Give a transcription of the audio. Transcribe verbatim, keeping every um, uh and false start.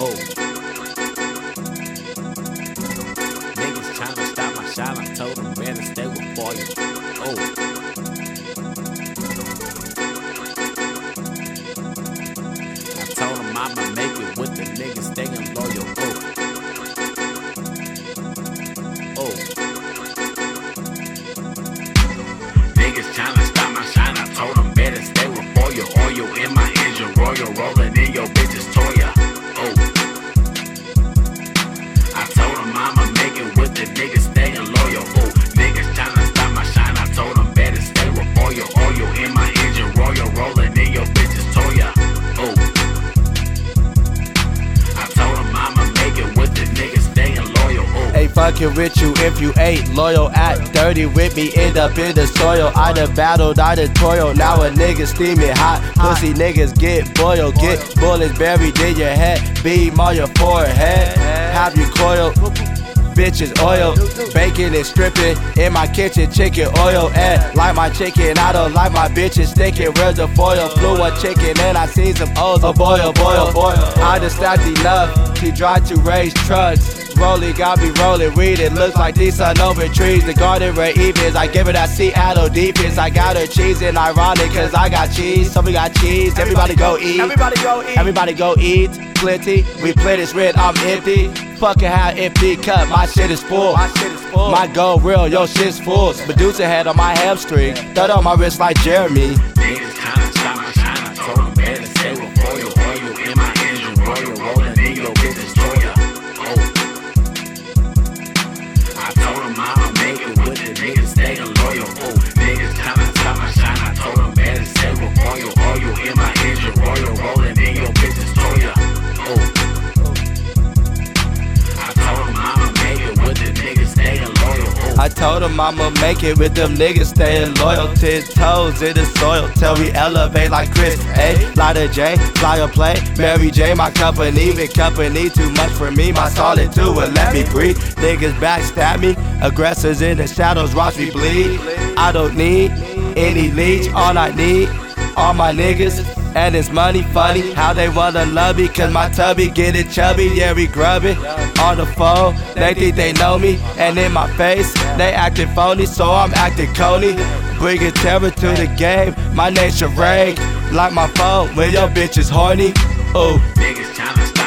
Oh. Niggas tryna stop my shine, I told them better stay with Foyle. Oh. I told them I'ma make it with the niggas staying loyal. Oh. Oh. Niggas tryna stop my shine, I told them better stay with Foyle. Oil in my engine, royal rolling in your bitch's Toya. Oh. I told them I'ma make it with the niggas staying loyal. Oh. Niggas tryna stop my shine, I told them better stay with Foyle. Oil in my engine, royal rolling in your bitch's Toya. Oh. I told them I'ma make it with the niggas staying loyal. Oh. Ain't fucking with you if you ain't loyal. Act dirty with me, end up in the soil. I done battled, I done toil. Now a nigga steaming hot. Pussy niggas get boiled. Get bullets buried in your head. Beam on your forehead. Have you coiled? Bitches oil, bacon and stripping in my kitchen, chicken oil. And like my chicken, I don't like my bitches sticking. Where's the foil? Flew a chicken and I seen some O's. Oh boil, boil, boil. I just stacked enough. She tried to raise trucks. Rolling got me rolling, reading. Looks like these sun over trees. The garden where evens. I give her that Seattle defense. I got her cheese and ironic cause I got cheese. So we got cheese. Everybody go eat. Everybody go eat. Everybody go eat. Plenty. We play this red. I'm empty. Fucking have empty cup. My shit is full. My shit is full. My gold real. Your shit's full. Medusa head on my hamstring. Third on my wrist like Jeremy. Niggas tryna stop my shine. I told them better stay with Foyle. Oil in my engine, royal rolling in your bitch's Toya. Oh. I told them I'ma make it with the niggas staying loyal. Oh. Niggas tryna stop my shine. I told them better stay with Foyle. Oil in my engine, royal rolling in your bitch's Toya. Oh. I told them I'ma make it with the niggas staying loyal. Oh. I told him I'ma make it with them niggas staying loyal. Ten toes in the soil, tell me elevate like Chris. A, Lada J, flyer play, Mary J, my company. Big company, too much for me. My solid two will let me breathe. Niggas backstab me, aggressors in the shadows watch me bleed. I don't need any leech, all I need, all my niggas. And it's money funny how they wanna love me. Cause my tubby get it chubby, yeah we grubbing. On the phone, they think they know me. And in my face, they acting phony. So I'm acting coney. Bringing terror to the game, my name's Sherang. Like my phone when your bitch is horny. Ooh. Niggas tryna stop